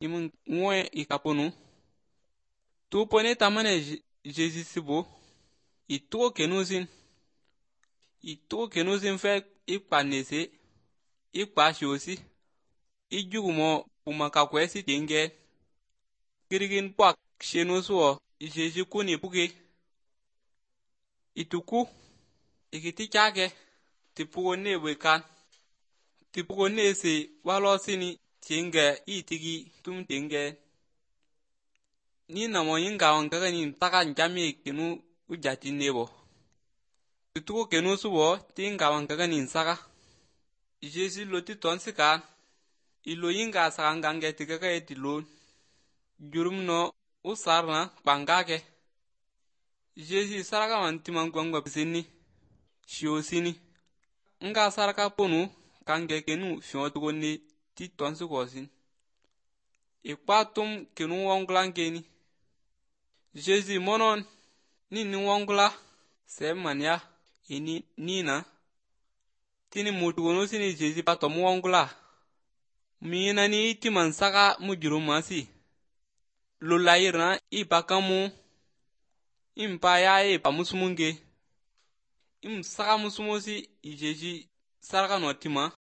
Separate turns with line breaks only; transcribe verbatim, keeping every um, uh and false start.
imun ngwe ikaponu tu pone tamane Jésus sibo ituo kenuzin ituo kenuzin fe ikpanese ikpashi osi ijugumo pumaka kwesi tinge kirigin pwak shenusuo Jésus kuni puke ituku ikiti chake tipugone wekan tipugone se walosini tinge itigi tum tinge ni namo yinga wangaka ni taka njami kinu ujati nebo ituku kenu subo tinga wangaka ni saka Jésus loti tonsika ilo yinga saka ngange tikaka etilo jurumno usarna pangake Jésus saraka wantiman gwangwa pisini shiosini nga saraka ponu kange kenu fiotukoni ti tonsikosin ikpatum kenu wongulangeni Jésus monon nini wongula semania ini nina tini mutugono sini Jésus patom wongula mina ni itiman saka mujurumasi lulayirna ipakamu impa yae pamusmunge im saka musumusi Jésus saraka notima